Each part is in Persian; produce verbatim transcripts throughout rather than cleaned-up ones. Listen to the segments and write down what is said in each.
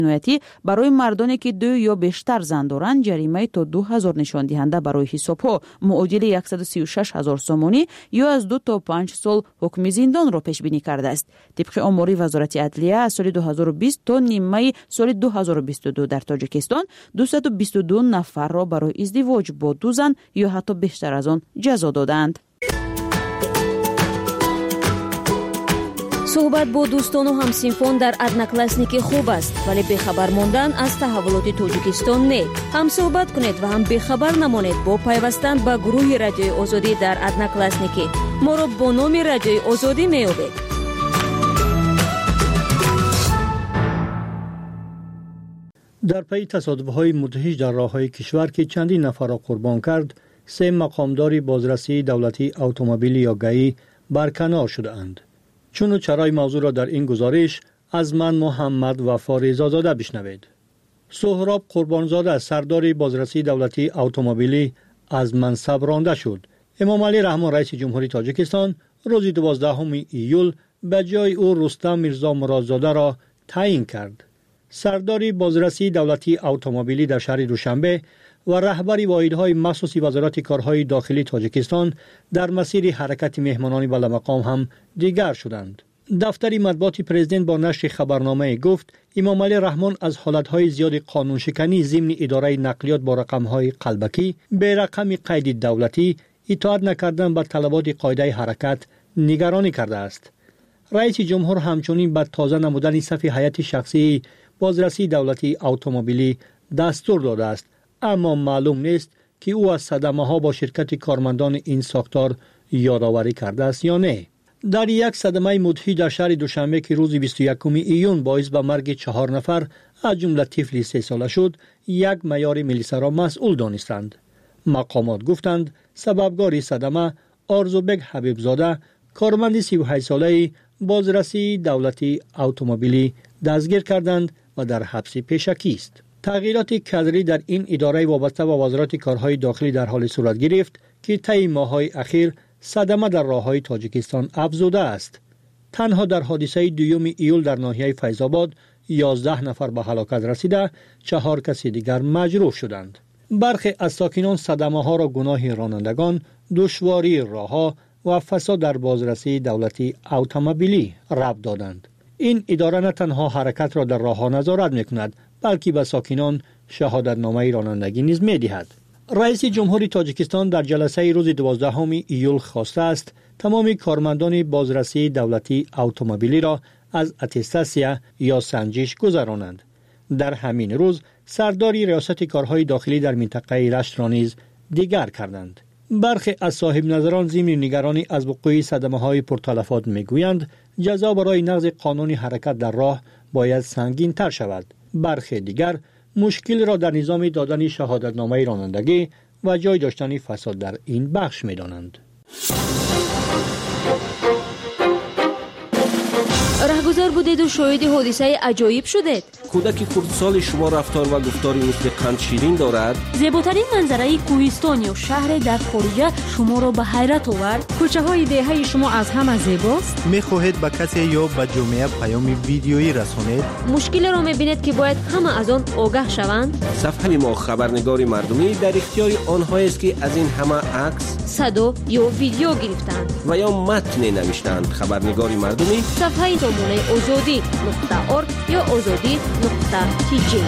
جنایتی برای مردانی که دو یا بیشتر زن دارند جریمه تا دو هزار نشان دهنده برای حسابها معادل صد و سی و شش هزار سومانی یا از دو تا پنج سال حکم زندان را پیش بینی کرده است. طبق آمار وزارت عدلیه از سال دو هزار و بیست تا نیمه سال دو هزار و بیست و دو در تاجیکستان دویست و بیست و دو نفر را برای ازدواج با دو زن یا حتی بیشتر از آن جزا دادند. صحبت با دوستان و همسینفان در ادناکلاسنیک خوب است، ولی بیخبر ماندن از تحولات تاجیکستان نه. هم صحبت کنید و هم بیخبر نمانید با پیوستن به گروه رادیوی آزادی در ادناکلاسنیک. ما را با نام رادیوی آزادی میابید. در پی تصادف‌های مدهش در راه‌های کشور که چندین نفر را قربان کرد، سه مقامداری بازرسی دولتی اتومبیلی یا گئی برکنار شده‌اند. چون و چرای موضوع را در این گزارش از من محمد وفا زاده بشنوید. سهراب قربانزاده سردار بازرسی دولتی اتومبیلی از منصب رانده شد. امام علی رحمان رئیس جمهوری تاجیکستان روز دوازدهم ایول به جای او رستم میرزا مرادزاده را تعیین کرد. سردار بازرسی دولتی اتومبیلی در شهر دوشنبه و رهبر واحدهای مخصوصی وزارت کارهای داخلی تاجیکستان در مسیر حرکت مهمانان بالامقام هم دیگر شدند. دفتر مطبوعات پرزیدنت با نشر خبرنامه گفت امام علی رحمان از حالتهای زیاد قانون شکنی ضمن اداره نقلیات با رقمهای قلبکی به رقم قید دولتی اطاعت نکردن به طلبات قاعده حرکت نگرانی کرده است. رئیس جمهور همچنین به تازه نمودن صف هیئت شخصی بازرسی دولتی اتومبیلی دستور داده است، اما معلوم نیست که او از صدمه ها با شرکت کارمندان این ساختار یادآوری کرده است یا نه. در یک صدمه مدهش در شهر دوشنبه که روز بیست و یکم ایون باعث به مرگ چهار نفر از جمله طفلی سه ساله شد، یک معیار ملیسا را مسئول دانستند. مقامات گفتند سببگار صدمه آرزوبگ حبیبزاده کارمند سی و هشت ساله بازرسی دولتی اتومبیلی دستگیر کردند و در حبس پیشکی است. تغییرات کادری در این اداره وابسته به وزارت کارهای داخلی در حال صورت گرفت که طی ماه‌های اخیر صدمه در راه‌های تاجیکستان افزوده است. تنها در حادثه دوم ایول در ناحیه فیض‌آباد یازده نفر به هلاکت رسیده، چهار کسی دیگر مجروح شدند. برخی از ساکنان صدمه‌ها را گناه رانندگان، دشواری راه‌ها و فساد در بازرسی دولتی اتومبیلی ربط دادند. این اداره نه تنها حرکت را در راه‌ها نظارت می‌کند، بلکه به ساکنان شهادتنامه رانندگی نیز می‌دهد. رئیس جمهوری تاجیکستان در جلسه روز دوازدهم ایول خواسته است تمام کارمندان بازرسی دولتی اتومبیلی را از اتستاسیا یا سنجش گذرانند. در همین روز سرداری ریاست کارهای داخلی در منطقه رشت را نیز دیگر کردند. برخی از صاحب نظران ضمن نگرانی از وقوع صدمه‌های پرتلفات میگویند جزا برای نقض قانون حرکت در راه باید سنگین تر شود. برخی دیگر مشکل را در نظام دادن شهادتنامه رانندگی و جای داشتن فساد در این بخش می‌دانند. رهگذر بودید و شاهد حادثه عجایب شدید. کودک کردسال شما رفتار و گفتاری مثل قند شیرین دارد. زیباترین منظره کوهستان یا شهر در خارج شما را به حیرت آورد. کوچه های دهه شما از همه زیباست. میخواهید به کسی یا به جامعه پیام ویدیویی رسانید؟ مشکل را میبینید که باید همه از آن آگاه شوند. صفحه ما خبرنگار مردمی در اختیار آنهایی است که از این همه عکس، صدا یا ویدیو گرفتند و یا متن نوشتند. خبرنگار مردمی صفحه سامانه آزادی نقطه ارگ یا آزادی نقطه تی جی.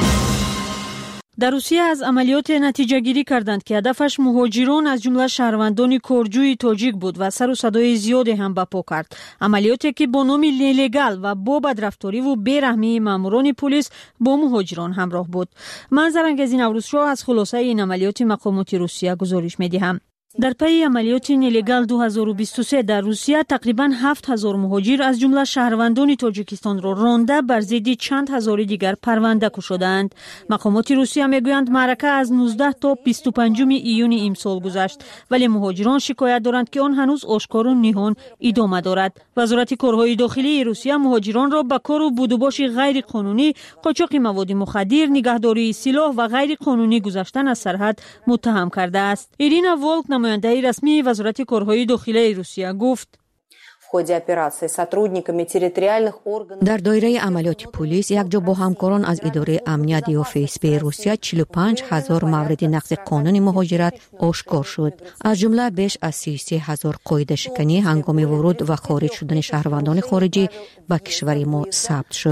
در روسیه از عملیات نتیجه گیری کردند که هدفش مهاجران از جمله شهروندان کرجوی تاجیک بود و سر و صدای زیادی هم برپا کرد. عملیاتی که با نام لیلیگال و با بدرفتاری و بیرحمی ماموران پلیس با مهاجران همراه بود. منظر انگیز نوروز را از خلاصه این عملیات مقامات روسیه گزارش می‌دهم. در پی عملیات نیلیگال دو هزار و بیست و سه در روسیه تقریباً هفت هزار مهاجر از جمله شهروندان تاجیکستان را رانده بر ضد چند هزار دیگر پرونده کشیدند. مقامات روسیه میگویند معرکه از نوزده تا بیست و پنج ایون امسال گذشت، ولی مهاجران شکایت دارند که آن هنوز آشکار و نهان ادامه دارد. وزارت کارهای داخلی روسیه مهاجران را به کار و بودوباش غیر قانونی، قاچاق مواد مخدر، نگهداری سلاح و غیر قانونی گذشتن از سرحد متهم کرده است. ایرینا والک نماینده رسمی وزارت کارهای داخلی روسیه گفت در دایره عملیات پلیس یک جا با همکاران از اداره امنیت یا فیسبی روسیه چهل و پنج هزار مورد نقض قانون مهاجرت آشکار شد. از جمله بیش از سی و سه هزار قاعده شکنی هنگام ورود و خارج شدن شهروندان خارجی به کشور ما ثبت شد.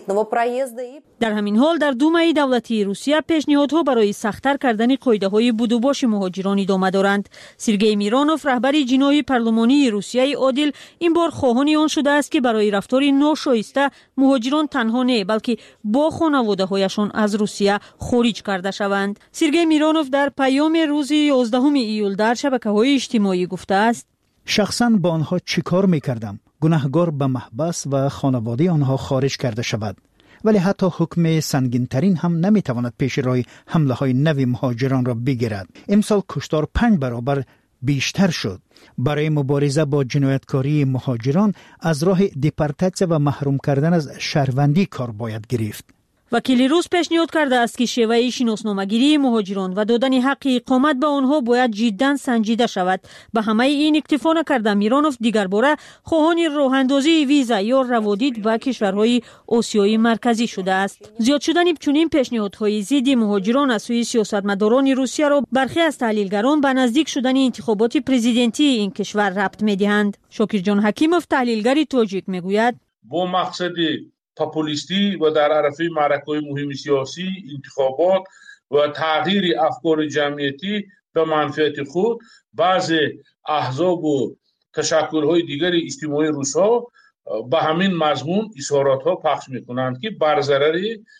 در همین حال در دومای دولتی روسیه پیشنهادها برای سخت‌تر کردن قاعده‌های بودوباش مهاجران ادامه دارند. سرگئی میرانوف رهبر جناح پارلمانی روسیه عادل این بار خواهان آن شده است که برای رفتار ناشایسته مهاجران تنها نه بلکه با خانواده‌هایشان از روسیه خارج کرده شوند. سرگئی میرانوف در پیام روز یازدهم ایول در شبکه‌های اجتماعی گفته است: شخصاً با آنها چیکار می‌کردم؟ گناهکار به محبس و خانواده آنها خارج کرده شود. ولی حتی حکم سنگین‌ترین هم نمی‌تواند پیش روی حمله‌های نوی مهاجران را بگیرد. امسال کشتار پنج برابر بیشتر شد. برای مبارزه با جنایتکاری مهاجران از راه دیپورتاسیون و محروم کردن از شهروندی کار باید گرفت. وکیل روس پیشنهاد کرده است که شیوه شناسنامه‌گیری مهاجران و دادن حق اقامت به آنها باید جداً سنجیده شود. به همه این اکتفا نکرده میرانوف دیگر باره خواهان راه‌اندازی ویزا یا روادید به کشورهای آسیای مرکزی شده است. زیاد شدن چنین پیشنهادهای ضد مهاجران از سوی سیاستمداران روسیه را برخی از تحلیلگران به نزدیک شدن انتخابات پرزیدنتی این کشور ربط می‌دهند. شاکر جان حکیموف تحلیلگر تاجیک میگوید: با مقصد پاپولیستی و در عرصه معرکه‌های مهم سیاسی، انتخابات و تغییر افکار جمعیتی به منفعت خود، بعضی احزاب و تشکل‌های دیگر اجتماعی روس‌ها به همین مضمون اظهارات‌ها پخش می‌کنند که بر ضرر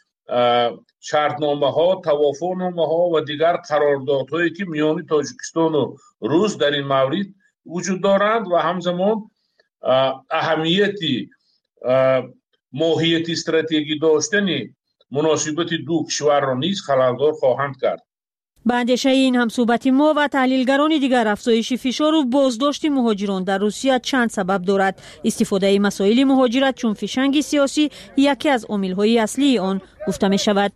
شرطنامه‌ها، توافقنامه‌ها و دیگر قراردادهایی که میان تاجیکستان و روس در این مورد وجود دارند و همزمان اهمیتی ماهیت استراتژی داشتن مناسبت دو کشور را نیز خلل‌دار خواهند کرد. به اندیشه این همصحبت ما و تحلیلگران دیگر افزایش فشار و بازداشت مهاجران در روسیه چند سبب دارد. استفاده مسائل مهاجرت چون فشنگ سیاسی یکی از عامل‌های اصلی آن گفته می شود.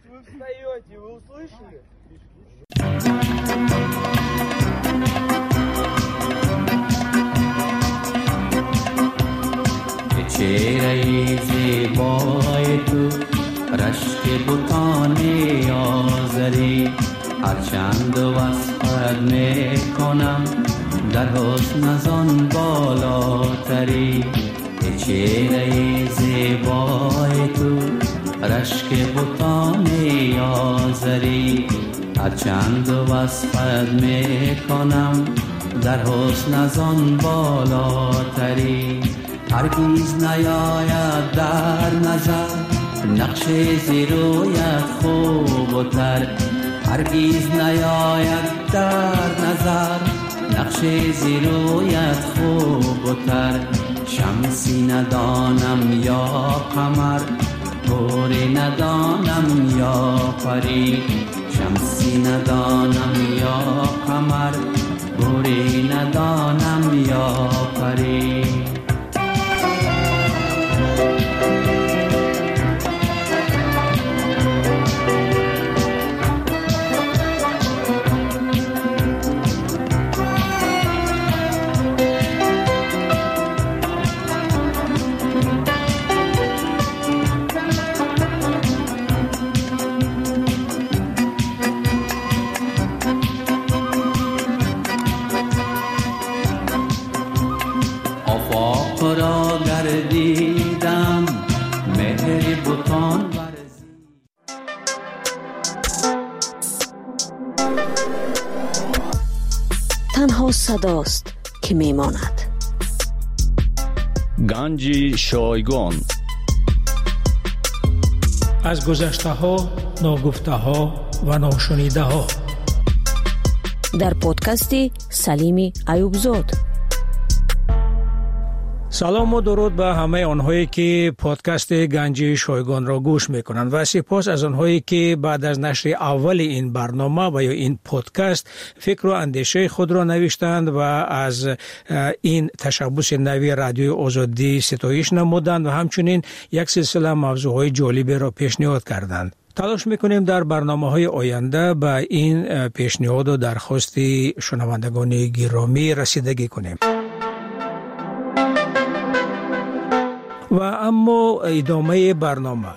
چهره زیبای تو رشک بوتانی آزری هرچند وصفت میکنم در حسن از آن بالاتری. چهره زیبای تو رشک بوتانی آزری هرچند وصفت میکنم در حسن از آن بالاتری. هرگیز نیاید در نظر نقش زیرویت خوب و تر. هرگیز نیاید در نظر نقش زیرویت خوب و تر. شمسی ندانم یا قمر گوری ندانم یا پری. شمسی ندانم یا قمر گوری ندانم یا پری. تنها صداست که میماند. گنج شایگان از گذشته ها، ناگفته ها و ناشنیده ها در پادکست سلیم ایوبزاد. سلام و درود به همه آنهایی که پادکست گنج شایگان را گوش میکنند و سپاس از آنهایی که بعد از نشر اول این برنامه و یا این پادکست فکر و اندیشه خود را نوشتند و از این تشبث نوی رادیوی آزادی ستایش نمودند و همچنین یک سلسله موضوعهای جالبی را پیشنهاد کردند. تلاش میکنیم در برنامه‌های آینده به این پیشنهاد و درخواست شنوندگان گرامی رسیدگی کنیم. اما ادامه برنامه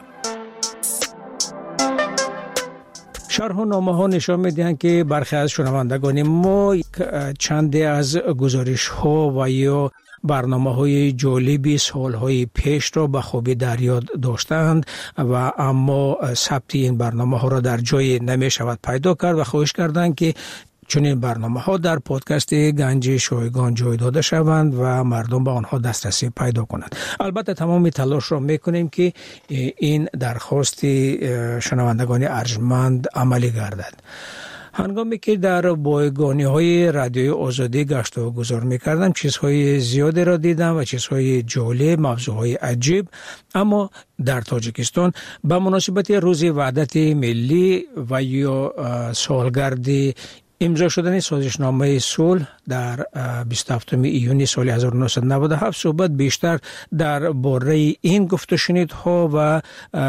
شرح و نامه ها نشان میدهند که برخی از شنوندگان ما چندی از گزارش ها و یا برنامه های جالبی سال های پیش را به خوبی در یاد داشتند و اما ثبت این برنامه ها را در جای نمی شود پیدا کرد و خواهش کردند که چون این برنامه ها در پادکست گنج شایگان جای داده شوند و مردم به آنها دسترسی پیدا کنند. البته تمام تلاش را میکنیم که این درخواست شنوندگان ارجمند عملی گردد. هنگامی که در بایگانی های رادیوی آزادی گشت و گذار میکردم چیزهای زیادی را دیدم و چیزهای جالب، موضوعهای عجیب. اما در تاجیکستان به مناسبت روز وحدت ملی و یا سالگرد امضا شدن سازشنامه صلح در بیست و هفتم ایون سال هزار و نهصد و نود و هفت صحبت بیشتر در باره این گفت و شنیدها و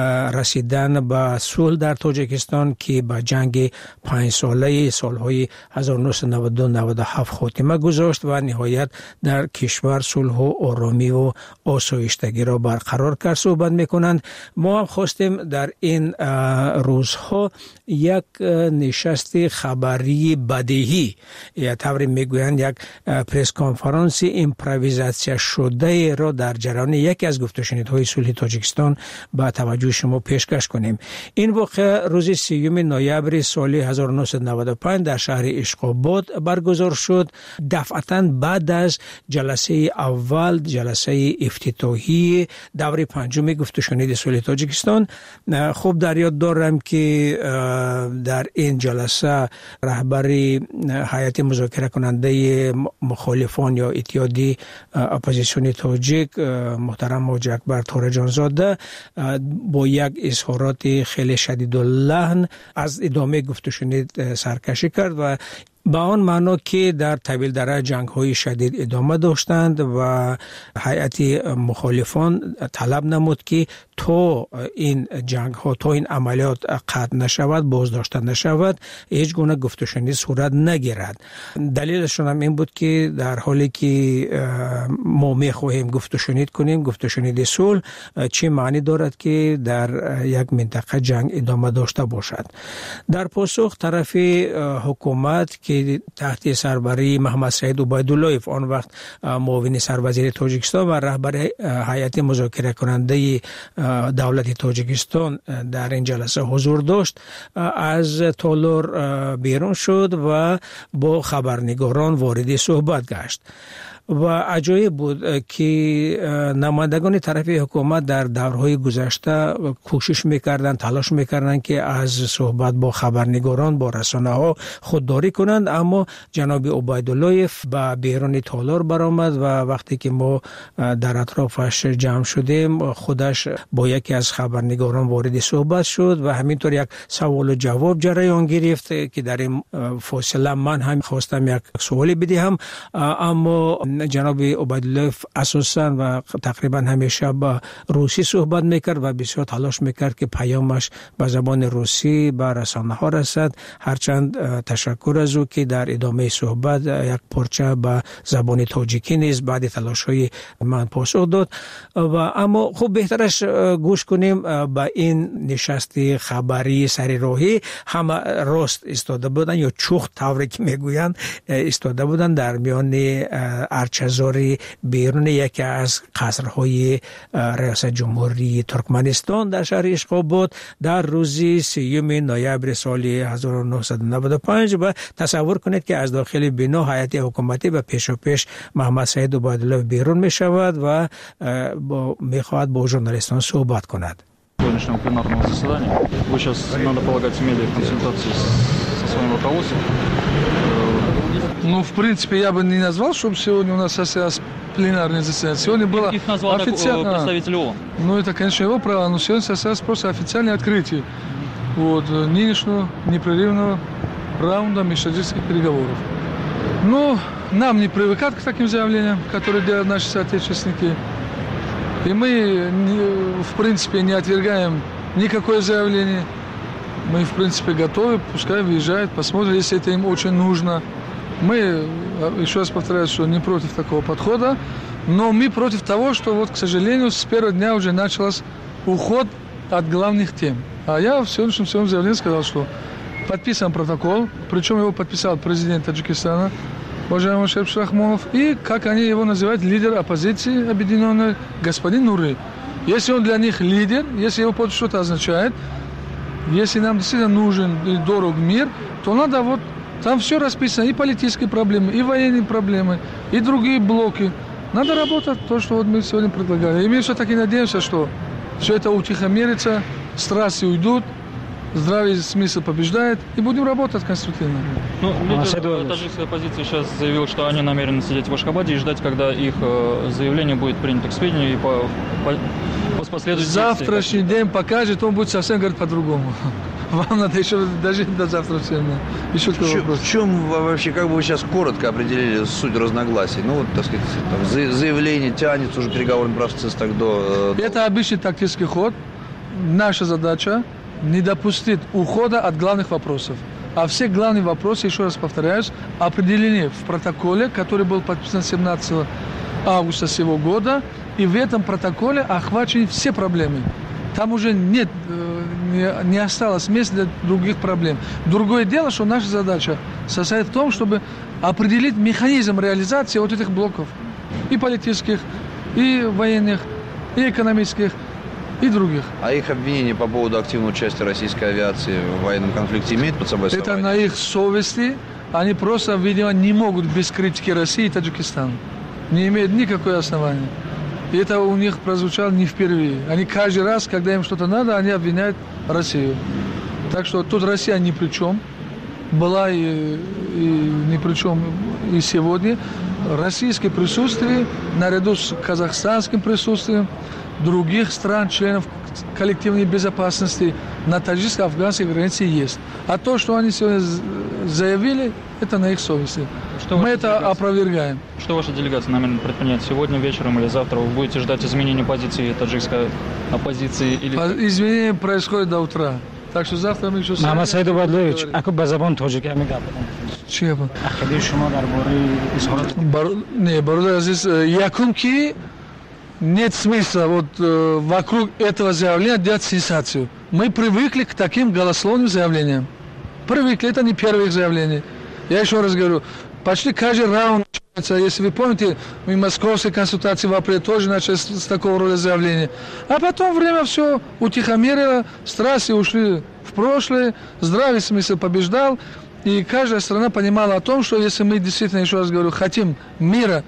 رسیدن به صلح در تاجیکستان که با جنگ پنج ساله سالهای هزار و نهصد و نود و دو نود و هفت خاتمه گذاشت و نهایت در کشور صلح و آرامی و آسایشتگی را برقرار کرد صحبت میکنند. ما هم خواستیم در این روزها یک نشست خبری بدیهی یا طوری میگویند یک پرس کنفرانس ایمپرویزاسیون شده را در جریان یکی از گفت و شنیدهای صلح تاجیکستان با توجه شما پیشکش کنیم. این واقعه روز سیوم نوامبر سال هزار و نهصد و نود و پنج در شهر اشقاباد برگزار شد، دفعتاً بعد از جلسه اول، جلسه افتتاحی دوره پنجم گفت و شنید صلح تاجیکستان. خوب در یاد دارم که در این جلسه رهبر هیئت مذاکره کننده مخالفان یا اتحادیه اپوزیسیون تاجیک محترم حاجی اکبر تارجان زاده با یک اظهارات خیلی شدید اللحن از ادامه گفت و شنید سرکشی کرد و به آن معنا که در طویل دره جنگ های شدید ادامه داشتند و هیئت مخالفان طلب نمود که تا این جنگ ها، تا این عملیات قطع نشود، بازداشته نشود، هیچ گونه گفت و شنید صورت نگیرد. دلیلشون هم این بود که در حالی که ما میخواهیم گفت و شنید کنیم، گفت و شنید صلح چه معنی دارد که در یک منطقه جنگ ادامه داشته باشد. در پاسخ طرف حکومت که تحت سربری محمد سعید عبیداللهیف آن وقت معاون سروزیر تاجیکستان و رهبر هیئت مذاکره کننده دولت تاجیکستان در این جلسه حضور داشت، از تالار بیرون شد و با خبرنگاران وارد صحبت گشت. و عجایب بود که نمایندگان طرف حکومت در دورهای گذشته کوشش میکردند، تلاش میکردند که از صحبت با خبرنگاران، با رسانه ها خودداری کنند، اما جناب عبیداللهیف به بیرون تالار برآمد و وقتی که ما در اطرافش جمع شدیم خودش با یکی از خبرنگاران وارد صحبت شد و همینطور یک سوال و جواب جریان گرفت که در این فاصله من هم خواستم یک سوالی بدهم، اما جناب عبیداللهیف اساساً و تقریبا همیشه با روسی صحبت میکرد و بسیار تلاش میکرد که پیامش به زبان روسی به رسانه ها رسد. هرچند تشکر از او که در ادامه صحبت یک پارچه به زبان تاجیکی نیز بعد تلاش های من پاسخ داد. و اما خوب بهترش گوش کنیم به این نشست خبری سر راهی. همه راست استاده بودن یا چوخ طوری که میگویند استاده بودن در میان ارچه‌زاری بیرون یکی از قصرهای ریاست جمهوری ترکمنستان در شهر اشقاباد در روز سیوم نوامبر سال هزار و نهصد و نود و پنج. و تصور کنید که از داخل بنا هیئت حکومتی به پیش و پیش محمد سعید عبیدالله بیرون می شود و با میخواهد با ژورنالیستان صحبت کند. Сегодняшнего пленарного заседания. Вы сейчас, надо полагать, имели консультации со своим руководством. Ну, в принципе, я бы не назвал, чтобы сегодня у нас состоялось пленарное заседание. Сегодня было их назвал официально представитель ООН. Ну, это, конечно, его право, но сегодня состоялось просто официальное открытие вот, нынешнего непрерывного раунда межстуденческих переговоров. Но нам не привыкать к таким заявлениям, которые делают наши соотечественники. И мы, в принципе, не отвергаем никакое заявление. Мы, в принципе, готовы, пускай въезжают, посмотрим, если это им очень нужно. Мы, еще раз повторяю, что не против такого подхода, Но мы против того, что, вот, к сожалению, с первого дня уже начался уход от главных тем. А я в сегодняшнем своем заявлении сказал, что подписан протокол, причем его подписал президент Таджикистана, уважаемый Шериф Шахмонов, и, как они его называют, лидер оппозиции объединенной, господин Нуры. Если он для них лидер, если его подпись что-то означает, если нам действительно нужен и дорог мир, то надо вот, там все расписано, и политические проблемы, и военные проблемы, и другие блоки. Надо работать, то, что вот мы сегодня предлагали. И мы все-таки надеемся, что все это утихомирится, страсти уйдут, здравый смысл побеждает, и будем работать конструктивно. Ну, лидер таджикской оппозиции сейчас заявил, что они намерены сидеть в Ашхабаде и ждать, когда их э, заявление будет принято к сведению и по, по, по последующей завтрашний день покажет, он будет совсем говорить по-другому. Вам надо еще дожить до завтрашнего дня. Еще такой вопрос. В чем вообще, как бы вы сейчас коротко определили суть разногласий? Ну, вот, так сказать, там, заявление тянется, уже переговорный процесс так до... Это обычный тактический ход. Наша задача не допустить ухода от главных вопросов. А все главные вопросы, еще раз повторяюсь, определены в протоколе, который был подписан семнадцатого августа сего года. И в этом протоколе охвачены все проблемы. Там уже нет, не, не осталось места для других проблем. Другое дело, что наша задача состоит в том, чтобы определить механизм реализации вот этих блоков. И политических, и военных, и экономических, и других. А их обвинения по поводу активного участия российской авиации в военном конфликте имеют под собой основание? Это на их совести. Они просто, видимо, не могут без критики России и Таджикистана. Не имеют никакого основания. И это у них прозвучало не впервые. Они каждый раз, когда им что-то надо, они обвиняют Россию. Так что тут Россия ни при чем. Была и, и ни при чем и сегодня. Российское присутствие, наряду с казахстанским присутствием, других стран, членов коллективной безопасности на таджикско-афганской границе есть. А то, что они сегодня заявили, это на их совести. Что Мы это делегация? опровергаем. Что ваша делегация намерена предпринять сегодня вечером или завтра? Вы будете ждать изменения позиции таджикской оппозиции? Или... Изменения происходят до утра. Так что завтра мы еще... Мама Сайду Бадлович, ако ба забон тоджики ами гап. Чего? Ахиди шумо дар бораи изҳорот. Не, Барудар Азиз, якум ки нет смысла вот э, вокруг этого заявления делать сенсацию. Мы привыкли к таким голословным заявлениям. Привыкли, это не первых заявлений. Я еще раз говорю, почти каждый раунд начинается. Если вы помните, мы московской консультации в апреле тоже начали с, с такого рода заявления. А потом время все утихомирило, страсти ушли в прошлое, здравый смысл побеждал. И каждая страна понимала о том, что если мы действительно, еще раз говорю, хотим мира,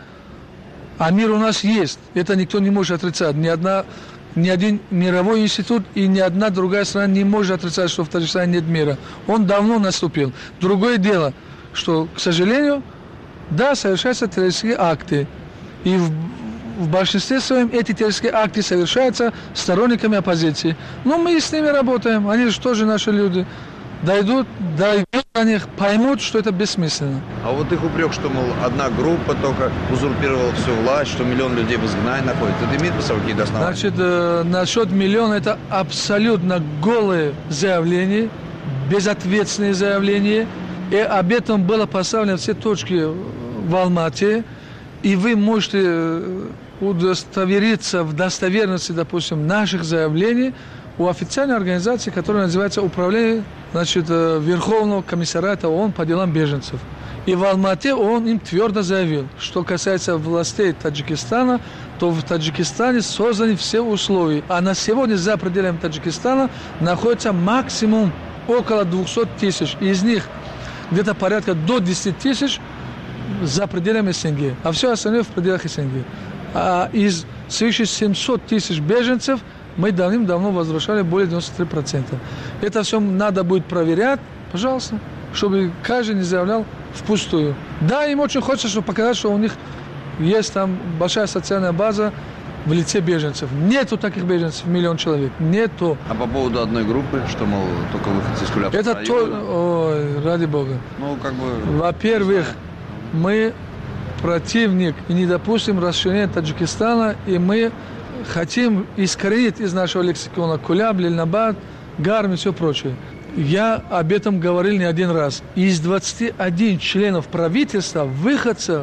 а мир у нас есть, это никто не может отрицать. Ни, одна, ни один мировой институт и ни одна другая страна не может отрицать, что в Таджикистане нет мира. Он давно наступил. Другое дело, что, к сожалению, да, совершаются террористические акты. И в, в большинстве своем эти террористические акты совершаются сторонниками оппозиции. Но мы с ними работаем, они же тоже наши люди. Дойдут, дойдут до них, поймут, что это бессмысленно. А вот их упрек, что, мол, одна группа только узурпировала всю власть, что миллион людей в изгнании находится, это имеет по собой какие-то основания? Значит, э, насчет миллиона это абсолютно голое заявление, безответственное заявление. И об этом было поставлено все точки в Алмате. И вы можете удостовериться в достоверности, допустим, наших заявлений у официальной организации, которая называется Управление, значит, Верховного комиссариата ООН по делам беженцев. И в Алмате ООН им твердо заявил, что касается властей Таджикистана, то в Таджикистане созданы все условия. А на сегодня за пределами Таджикистана находится максимум около двухсот тысяч. Из них где-то порядка до десяти тысяч за пределами СНГ. А все остальное в пределах СНГ. А из свыше семисот тысяч беженцев мы давным-давно возвращали более девяноста трёх процентов. Это все надо будет проверять, пожалуйста, чтобы каждый не заявлял впустую. Да, им очень хочется, чтобы показать, что у них есть там большая социальная база в лице беженцев. Нету таких беженцев, миллион человек. Нету. А по поводу одной группы, что, мол, только выходцы из Кулябского Это района? то... Ой, ради бога. Ну, как бы... Во-первых, мы противник и не допустим расширения Таджикистана, и мы хотим искоренить из нашего лексикона Куляб, Лильнабад, Гарм и все прочее. Я об этом говорил не один раз. Из двадцати одного членов правительства выходцев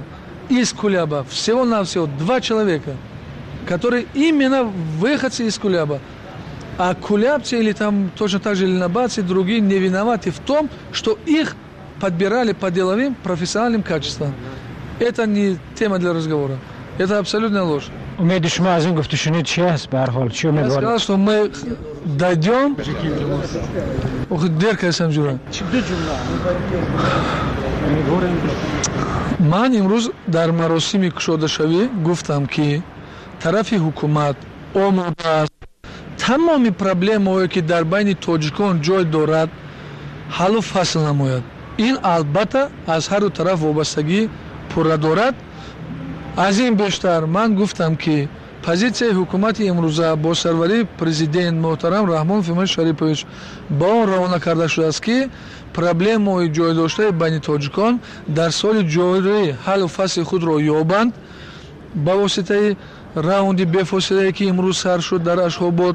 из Кулеба, всего-навсего два человека, которые именно выходцы из Кулеба. А кулябцы или там точно так же ленобацы, другие не виноваты в том, что их подбирали по деловым профессиональным качествам. Это не тема для разговора. Это абсолютная ложь. Я сказал, что мы дойдем... Ох, дерка сам жура. Ман имруз дар маросими кушодашавӣ гуфтам ки тарафи ҳукумат омодааст тамоми проблемаое ки дар байни тоҷикон ҷой дорад ҳаллу фасл намояд. ин албатта аз ҳарду тараф вобастагӣ пурра дорад. аз ин бештар ман гуфтам ки позитсияи ҳукумати имрӯза бо сарварии президент муҳтарам Раҳмон Фимон Шарипович ба он равона карда шудааст ки проблемаи ҷойдоштаи байни тоҷикон дар соли ҷорӣ ҳаллу фасли худро ёбанд ба воситаи раунди бефосилае ки имрӯз сар шуд дар Ашхобод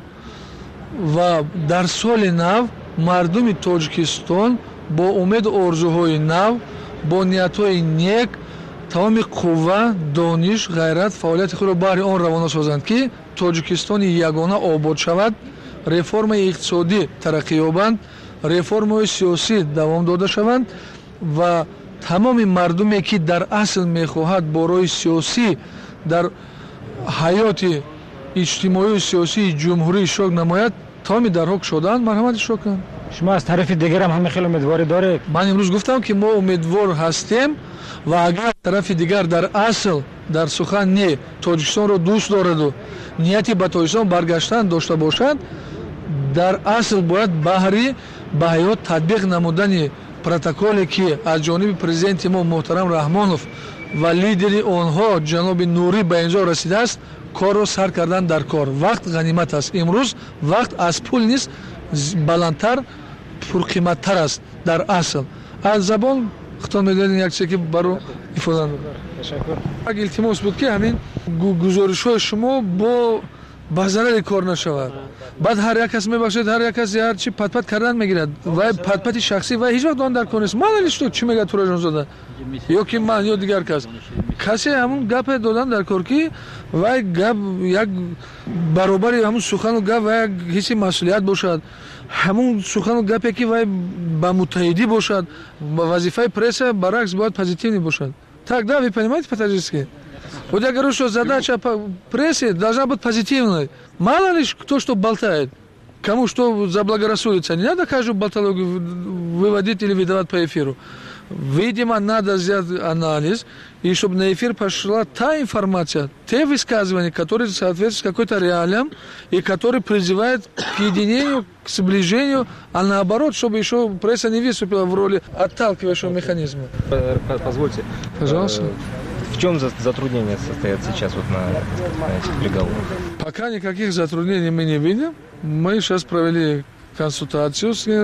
ва дар соли нав мардуми Тоҷикистон бо умеду орзуҳои нав бо ниятҳои нек тамоми қувва, дониш, ғайрат, фаъолияти худро баҳри он равона созанд ки Тоҷикистони ягона обод шавад, реформаи иқтисодӣ тараққӣ ёбанд, реформаи сиёсӣ давом дода шаванд ва тамоми мардуме ки дар асл мехоҳад бо роҳи сиёсӣ дар ҳаёти иҷтимоию сиёсии ҷумҳурӣ иштирок намояд, тамоми дарҳо кушоданд, марҳамат иштирок кунанд. шумо аз тарафи дигарам ҳама хеле умедворӣ доред? Ман имрӯз гуфтам ки мо умедвор ҳастем ва агар тарафи дигар дар асл дар сухан не Тоҷикистонро дӯст дораду нияти ба Тоҷикистон баргаштан дошта бошад, дар асл бояд баҳри ба ҳаёт татбиқ намудани протоколе ки аз ҷониби президенти мо муҳтарам Раҳмонов ва лидери онҳо ҷаноби Нурӣ ба инҷо расидааст, корро сар кардан дар кор. Вақт ғанимат аст. Имрӯз вақт аз пул низ баландтар, пурқиматтар аст дар асл. аз забон хитон медонед як чизе ки баро ифода ташаккур. Як илтимос буд ки ҳамин гузоришҳои шумо бо ба зарари кор нашавад. баъд ҳар як кас мебахшед, ҳар як кас ҳар чи патпат кардан мегирад. Вай патпати шахсӣ вай ҳеҷ вақт он дар кор нест. Маънали што чӣ мегӯяд Тураҷонзода? ё ки ман ё дигар кас. Касе ҳамун гапе додан дар кор ки вай гап як баробари ҳамун сухану гап вай як ҳисси масъулият бошад. ҳамун сухану гапе ки вай ба муттаҳидӣ бошад. Вазифаи пресса баръакс бояд позитивный бошад. Так, да, вы понимаете по-таджикски? Вот я говорю, что задача прессы должна быть позитивной. Мало ли кто что болтает, кому что заблагорассудится. Не надо каждую болтологию выводить или выдавать по эфиру. Видимо, надо взять анализ, и чтобы на эфир пошла та информация, те высказывания, которые соответствуют какой-то реалиям, и которые призывают к единению, к сближению, а наоборот, чтобы еще пресса не выступила в роли отталкивающего механизма. Позвольте. Пожалуйста. В чем затруднения состоят сейчас вот на, на этих переговорах? Пока никаких затруднений мы не видим. Мы сейчас провели консультацию с,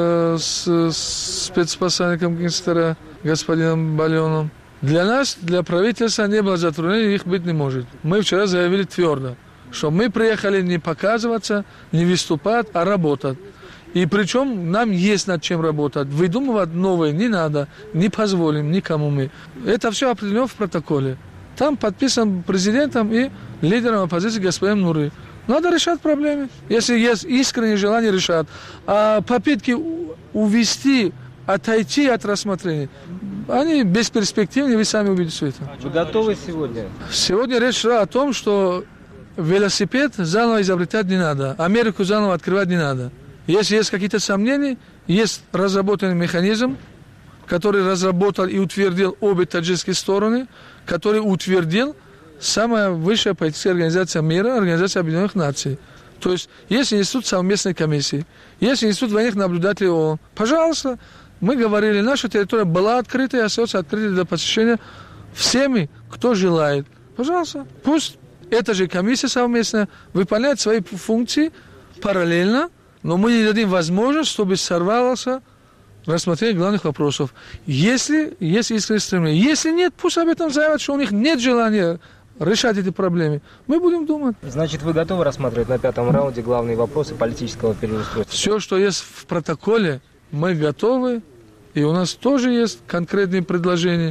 с спецпосланником Кинстера, господином Балионом. Для нас, для правительства не было затруднений, их быть не может. Мы вчера заявили твердо, что мы приехали не показываться, не выступать, а работать. И причем нам есть над чем работать. Выдумывать новые не надо, не позволим никому мы. Это все определено в протоколе. Там подписан президентом и лидером оппозиции господином Нуры. Надо решать проблемы. Если есть искреннее желание решать. А попытки увести, отойти от рассмотрения, они бесперспективны, вы сами увидите все это. Вы готовы сегодня? Сегодня речь шла о том, что велосипед заново изобретать не надо. Америку заново открывать не надо. Если есть какие-то сомнения, есть разработанный механизм, который разработал и утвердил обе таджикские стороны, который утвердил самая высшая политическая организация мира, Организация Объединенных Наций. То есть есть институт совместной комиссии, есть институт военных наблюдателей ООН. Пожалуйста, мы говорили, наша территория была открыта и остается открытой для посещения всеми, кто желает. Пожалуйста, пусть эта же комиссия совместная выполняет свои функции параллельно, но мы не дадим возможность, чтобы сорвалось рассмотрение главных вопросов. Если есть искреннее стремление. Если нет, пусть об этом заявят, что у них нет желания решать эти проблемы. Мы будем думать. Значит, вы готовы рассматривать на пятом раунде главные вопросы политического переустройства? Все, что есть в протоколе, мы готовы. И у нас тоже есть конкретные предложения.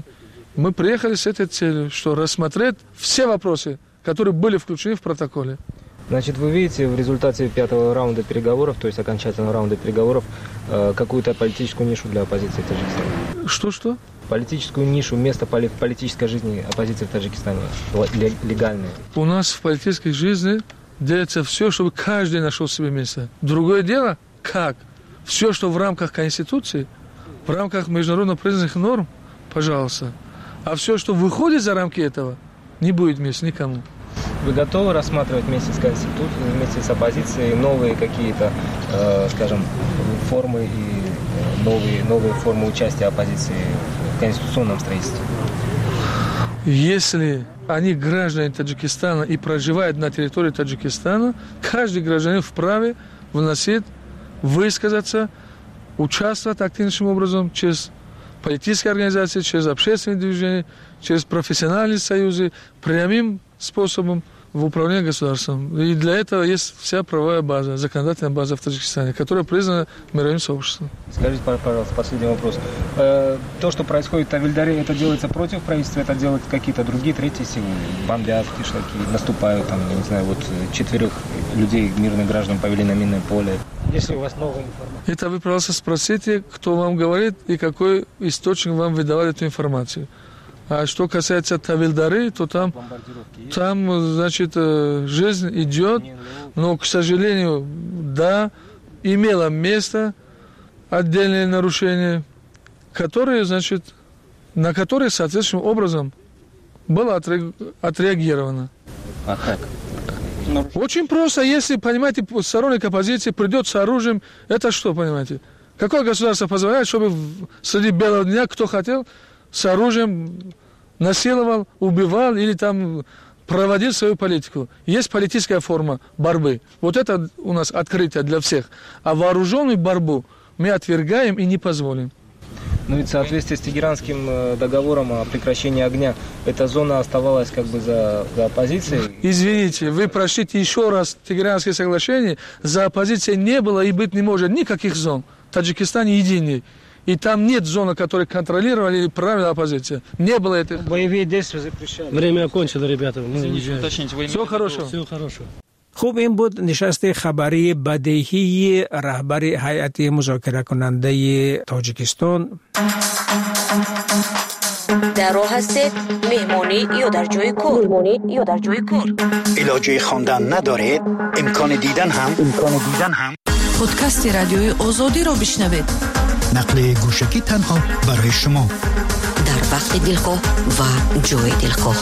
Мы приехали с этой целью, что рассмотреть все вопросы, которые были включены в протоколе. Значит, вы видите в результате пятого раунда переговоров, то есть окончательного раунда переговоров, какую-то политическую нишу для оппозиции в Таджикистане? Что-что? Политическую нишу, место в политической жизни оппозиции в Таджикистане, легальное. У нас в политической жизни делается все, чтобы каждый нашел себе место. Другое дело, как? Все, что в рамках Конституции, в рамках международно признанных норм, пожалуйста. А все, что выходит за рамки этого, не будет места никому. Вы готовы рассматривать вместе с Конституцией, вместе с оппозицией новые какие-то, э, скажем, формы и новые, новые формы участия оппозиции в конституционном строительстве? Если они граждане Таджикистана и проживают на территории Таджикистана, каждый гражданин вправе вносить, высказаться, участвовать активнейшим образом через политические организации, через общественные движения, через профессиональные союзы, прямым способом в управлении государством. И для этого есть вся правовая база, законодательная база в Таджикистане, которая признана мировым сообществом. Скажите, пожалуйста, последний вопрос. То, что происходит в Тавильдаре, это делается против правительства, это делают какие-то другие третьи силы? Бомбят, кишлаки, наступают, там, я не знаю, вот четверых людей, мирных граждан, повели на минное поле. Если у вас новая информация. Это вы, пожалуйста, спросите, кто вам говорит и какой источник вам выдавал эту информацию. А что касается Тавильдары, то там, там, значит, жизнь идет, но, к сожалению, да, имело место отдельные нарушения, которые, значит, на которые соответствующим образом было отреагировано. А как? Очень просто, если, понимаете, сторонник оппозиции придет с оружием, это что, понимаете? Какое государство позволяет, чтобы среди белого дня кто хотел с оружием насиловал, убивал или там проводил свою политику? Есть политическая форма борьбы. Вот это у нас открытие для всех. А вооруженную борьбу мы отвергаем и не позволим. Ну ведь в соответствии с Тегеранским договором о прекращении огня, эта зона оставалась как бы за, за оппозицией. Извините, вы прочтите еще раз Тегеранское соглашение. За оппозицией не было и быть не может никаких зон. Таджикистан единый. И там нет зоны, которые контролировали или правила оппозиция. Не было этого. Боевые действия запрещали. Время окончено, ребята. Извините, уточните, вы Все хорошо. Все хорошо. خوب این بود نشست خبری بدیهی رهبر هیئت مذاکره کننده تاجیکستان. در راه هستید مهمانی یا در جای کار؟ مهمانی یا در جای کار؟ علاجه خواندن ندارید؟ امکان دیدن هم امکان دیدن هم پادکست رادیوی آزادی را بشنوید. نقل گوشکی تنها برای شما در وقت دلخواه و جای دلخواه.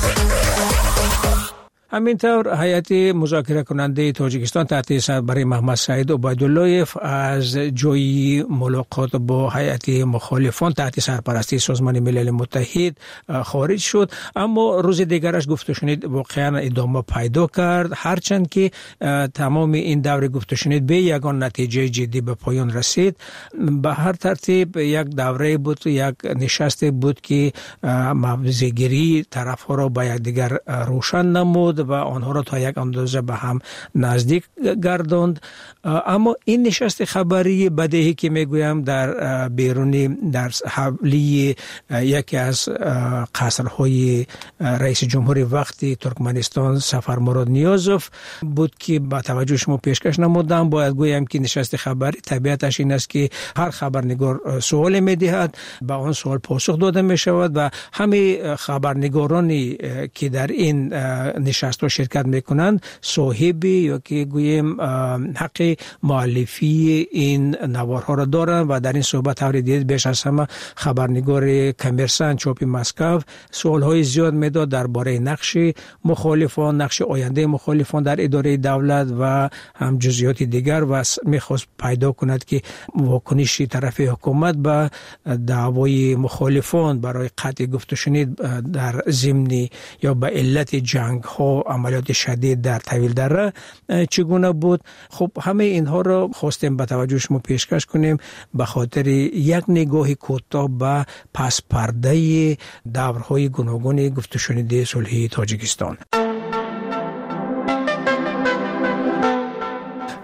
همینطور هیئت مذاکره کننده تاجیکستان تحت سربری محمد سعید عبیداللهیف از جای ملاقات با هیئت مخالفان تحت سرپرستی سازمان ملل متحد خارج شد، اما روز دیگرش گفته شنید واقعا ادامه پیدا کرد، هرچند که تمام این دور گفته شنید به یگان نتیجه جدی به پایان رسید. به هر ترتیب یک دوره بود، یک نشست بود که موضع‌گیری طرف‌ها را به یکدیگر روشن نمود و آنها را تا یک اندازه به هم نزدیک گرداند. اما این نشست خبری بدیهی که میگویم در بیرونی در حولی یکی از قصرهای رئیس جمهور وقتی ترکمنستان سفرمراد نیازوف بود که با توجه شما پیشکش نمودم. باید گویم که نشست خبری طبیعتش این است که هر خبرنگار سوال میدهد، به آن سوال پاسخ داده می شود و همه خبرنگارانی که در این نشست شرکت میکنند صاحبی یا که گویم حق مؤلفی این نوارها را دارند و در این صحبت ها دید بیش از همه خبرنگار کمرسان چاپ مسکو سوالهای زیاد میداد درباره نقش مخالفان، نقش آینده مخالفان در اداره دولت و هم جزئیات دیگر و میخواست پیدا کند که واکنش طرف حکومت به دعوای مخالفان برای قطع گفت و شنید در ضمن یا به علت جنگ ها عملیات شدید در طویلدره چگونه بود. خب همه اینها را خواستیم به توجه شما پیشکش کنیم به خاطر یک نگاه کوتاه به پس پرده دورهای گوناگون گفت و شنید صلحی تاجیکستان.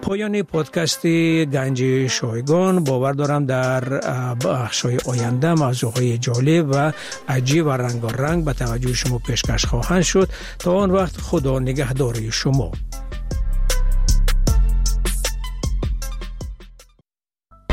پایان پادکست گنج شایگان. باور دارم در بخش‌های آینده موضوعهای جالب و عجیب و رنگارنگ به توجه شما پیشکش خواهند شد. تا آن وقت خدا نگهدار شما.